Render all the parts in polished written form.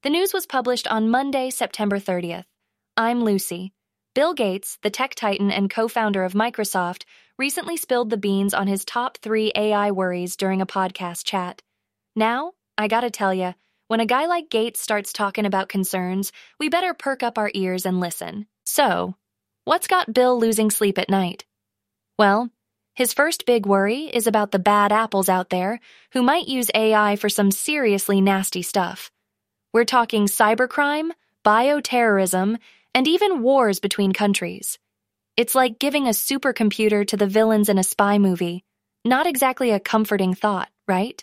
The news was published on Monday, September 30th. I'm Lucy. Bill Gates, the tech titan and co-founder of Microsoft, recently spilled the beans on his top 3 AI worries during a podcast chat. Now, I gotta tell ya, when a guy like Gates starts talking about concerns, we better perk up our ears and listen. So, what's got Bill losing sleep at night? Well, his first big worry is about the bad apples out there who might use AI for some seriously nasty stuff. We're talking cybercrime, bioterrorism, and even wars between countries. It's like giving a supercomputer to the villains in a spy movie. Not exactly a comforting thought, right?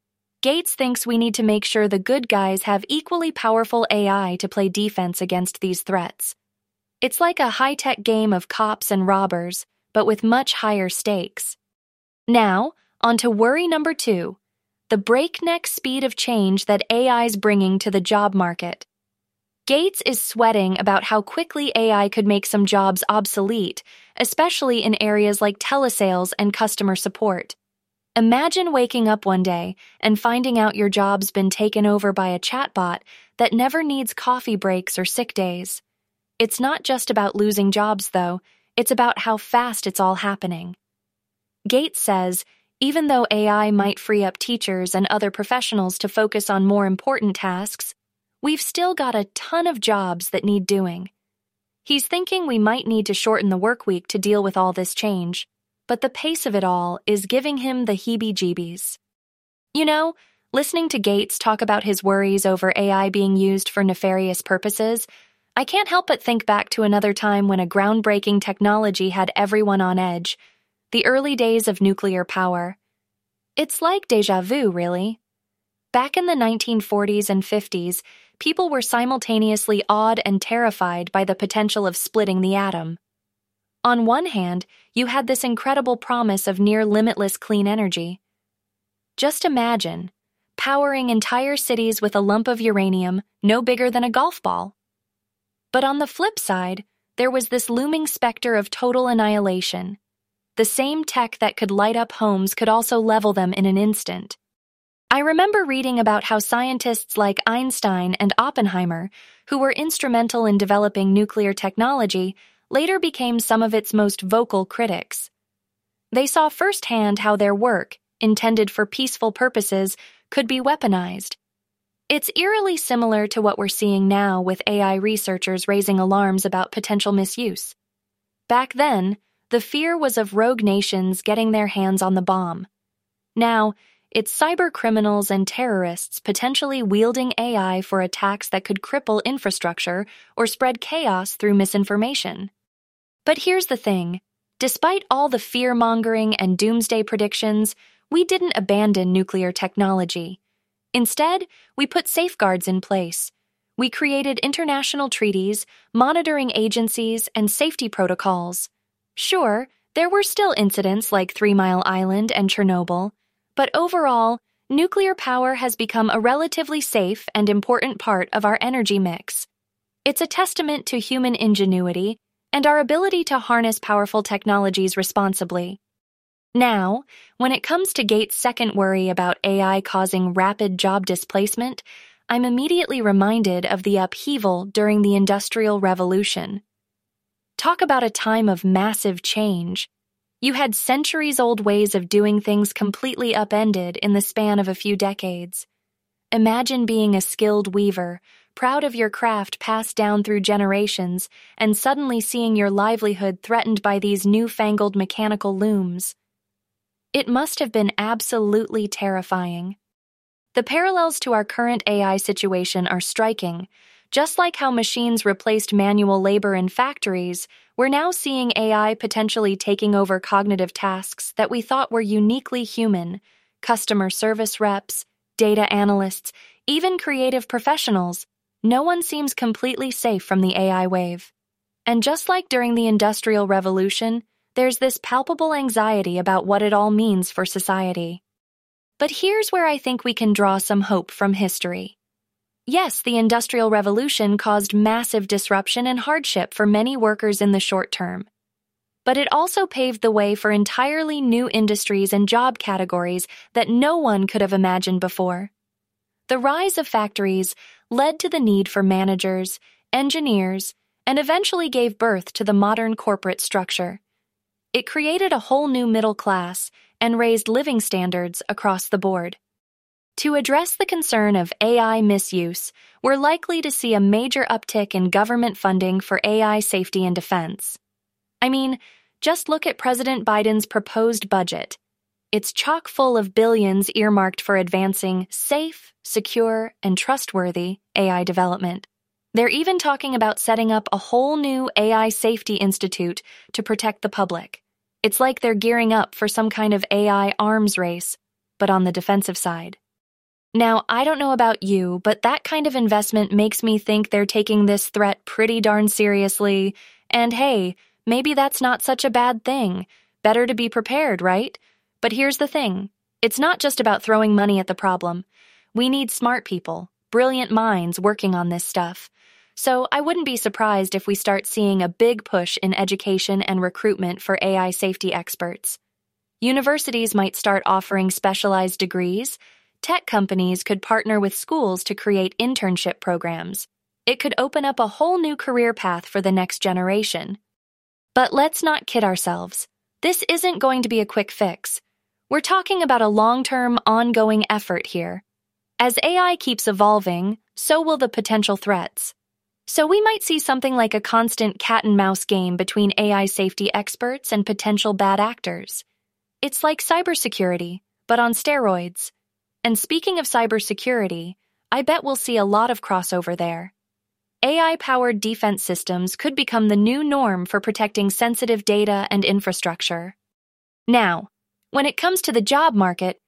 Gates thinks we need to make sure the good guys have equally powerful AI to play defense against these threats. It's like a high-tech game of cops and robbers, but with much higher stakes. Now, on to worry number 2, the breakneck speed of change that AI's bringing to the job market. Gates is sweating about how quickly AI could make some jobs obsolete, especially in areas like telesales and customer support. Imagine waking up one day and finding out your job's been taken over by a chatbot that never needs coffee breaks or sick days. It's not just about losing jobs, though. It's about how fast it's all happening. Gates says, even though AI might free up teachers and other professionals to focus on more important tasks, we've still got a ton of jobs that need doing. He's thinking we might need to shorten the work week to deal with all this change, but the pace of it all is giving him the heebie-jeebies. You know, listening to Gates talk about his worries over AI being used for nefarious purposes, I can't help but think back to another time when a groundbreaking technology had everyone on edge, the early days of nuclear power. It's like déjà vu, really. Back in the 1940s and 50s, people were simultaneously awed and terrified by the potential of splitting the atom. On one hand, you had this incredible promise of near-limitless clean energy. Just imagine, powering entire cities with a lump of uranium no bigger than a golf ball. But on the flip side, there was this looming specter of total annihilation. The same tech that could light up homes could also level them in an instant. I remember reading about how scientists like Einstein and Oppenheimer, who were instrumental in developing nuclear technology, later became some of its most vocal critics. They saw firsthand how their work, intended for peaceful purposes, could be weaponized. It's eerily similar to what we're seeing now with AI researchers raising alarms about potential misuse. Back then, the fear was of rogue nations getting their hands on the bomb. Now, it's cyber criminals and terrorists potentially wielding AI for attacks that could cripple infrastructure or spread chaos through misinformation. But here's the thing. Despite all the fear-mongering and doomsday predictions, we didn't abandon nuclear technology. Instead, we put safeguards in place. We created international treaties, monitoring agencies, and safety protocols. Sure, there were still incidents like 3 Mile Island and Chernobyl, but overall, nuclear power has become a relatively safe and important part of our energy mix. It's a testament to human ingenuity and our ability to harness powerful technologies responsibly. Now, when it comes to Gates' second worry about AI causing rapid job displacement, I'm immediately reminded of the upheaval during the Industrial Revolution. Talk about a time of massive change. You had centuries-old ways of doing things completely upended in the span of a few decades. Imagine being a skilled weaver, proud of your craft passed down through generations, and suddenly seeing your livelihood threatened by these newfangled mechanical looms. It must have been absolutely terrifying. The parallels to our current AI situation are striking. Just like how machines replaced manual labor in factories, we're now seeing AI potentially taking over cognitive tasks that we thought were uniquely human: customer service reps, data analysts, even creative professionals. No one seems completely safe from the AI wave. And just like during the Industrial Revolution, there's this palpable anxiety about what it all means for society. But here's where I think we can draw some hope from history. Yes, the Industrial Revolution caused massive disruption and hardship for many workers in the short term. But it also paved the way for entirely new industries and job categories that no one could have imagined before. The rise of factories, led to the need for managers, engineers, and eventually gave birth to the modern corporate structure. It created a whole new middle class and raised living standards across the board. To address the concern of AI misuse, we're likely to see a major uptick in government funding for AI safety and defense. I mean, just look at President Biden's proposed budget. It's chock full of billions earmarked for advancing safe, secure, and trustworthy AI development. They're even talking about setting up a whole new AI safety institute to protect the public. It's like they're gearing up for some kind of AI arms race, but on the defensive side. Now, I don't know about you, but that kind of investment makes me think they're taking this threat pretty darn seriously. And hey, maybe that's not such a bad thing. Better to be prepared, right? But here's the thing. It's not just about throwing money at the problem. We need smart people, brilliant minds working on this stuff. So I wouldn't be surprised if we start seeing a big push in education and recruitment for AI safety experts. Universities might start offering specialized degrees. Tech companies could partner with schools to create internship programs. It could open up a whole new career path for the next generation. But let's not kid ourselves. This isn't going to be a quick fix. We're talking about a long-term, ongoing effort here. As AI keeps evolving, so will the potential threats. So we might see something like a constant cat-and-mouse game between AI safety experts and potential bad actors. It's like cybersecurity, but on steroids. And speaking of cybersecurity, I bet we'll see a lot of crossover there. AI-powered defense systems could become the new norm for protecting sensitive data and infrastructure. Now, when it comes to the job market,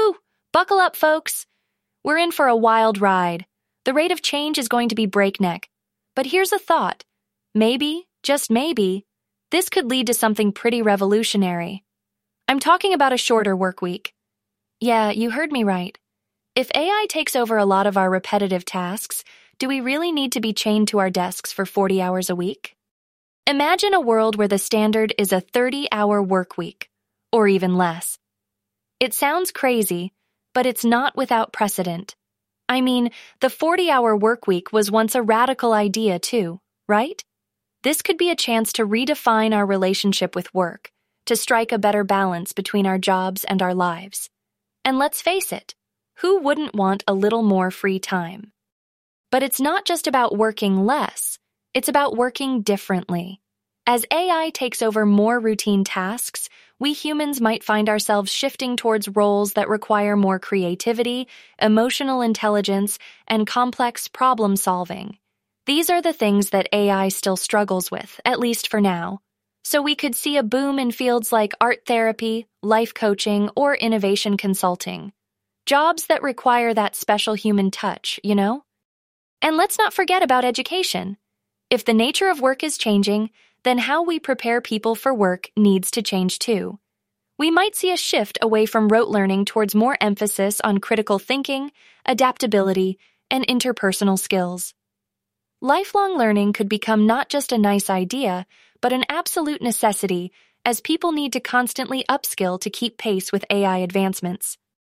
buckle up, folks. We're in for a wild ride. The rate of change is going to be breakneck. But here's a thought. Maybe, just maybe, this could lead to something pretty revolutionary. I'm talking about a shorter work week. Yeah, you heard me right. If AI takes over a lot of our repetitive tasks, do we really need to be chained to our desks for 40 hours a week? Imagine a world where the standard is a 30-hour work week, or even less. It sounds crazy, but it's not without precedent. I mean, the 40-hour work week was once a radical idea too, right? This could be a chance to redefine our relationship with work, to strike a better balance between our jobs and our lives. And let's face it, who wouldn't want a little more free time? But it's not just about working less, it's about working differently. As AI takes over more routine tasks, we humans might find ourselves shifting towards roles that require more creativity, emotional intelligence, and complex problem-solving. These are the things that AI still struggles with, at least for now. So we could see a boom in fields like art therapy, life coaching, or innovation consulting. Jobs that require that special human touch, you know? And let's not forget about education. If the nature of work is changing, then how we prepare people for work needs to change too. We might see a shift away from rote learning towards more emphasis on critical thinking, adaptability, and interpersonal skills. Lifelong learning could become not just a nice idea, but an absolute necessity as people need to constantly upskill to keep pace with AI advancements.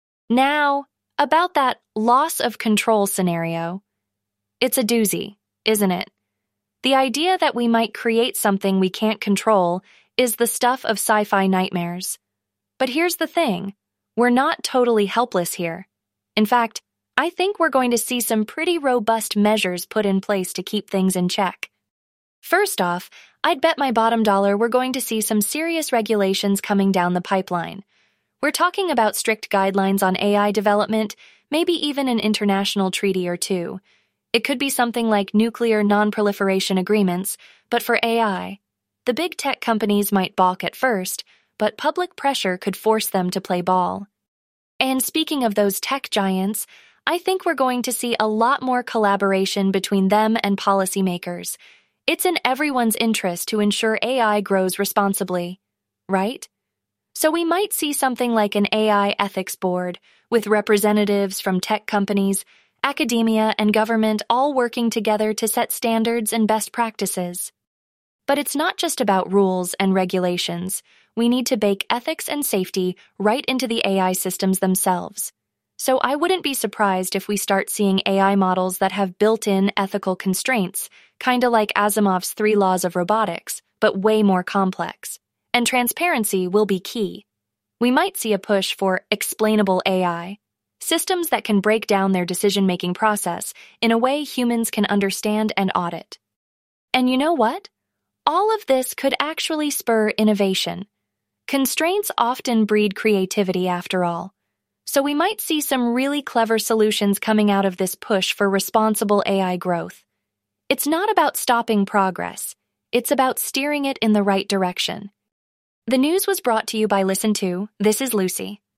Now, about that loss of control scenario. It's a doozy, isn't it? The idea that we might create something we can't control is the stuff of sci-fi nightmares. But here's the thing, we're not totally helpless here. In fact, I think we're going to see some pretty robust measures put in place to keep things in check. First off, I'd bet my bottom dollar we're going to see some serious regulations coming down the pipeline. We're talking about strict guidelines on AI development, maybe even an international treaty or two. It could be something like nuclear non-proliferation agreements, but for AI. The big tech companies might balk at first, but public pressure could force them to play ball. And speaking of those tech giants, I think we're going to see a lot more collaboration between them and policymakers. It's in everyone's interest to ensure AI grows responsibly, right? So we might see something like an AI ethics board, with representatives from tech companies, academia, and government all working together to set standards and best practices. But it's not just about rules and regulations. We need to bake ethics and safety right into the AI systems themselves. So I wouldn't be surprised if we start seeing AI models that have built-in ethical constraints, kinda like Asimov's 3 laws of robotics, but way more complex. And transparency will be key. We might see a push for explainable AI, systems that can break down their decision-making process in a way humans can understand and audit. And you know what? All of this could actually spur innovation. Constraints often breed creativity after all. So we might see some really clever solutions coming out of this push for responsible AI growth. It's not about stopping progress. It's about steering it in the right direction. The news was brought to you by Listen To. This is Lucy.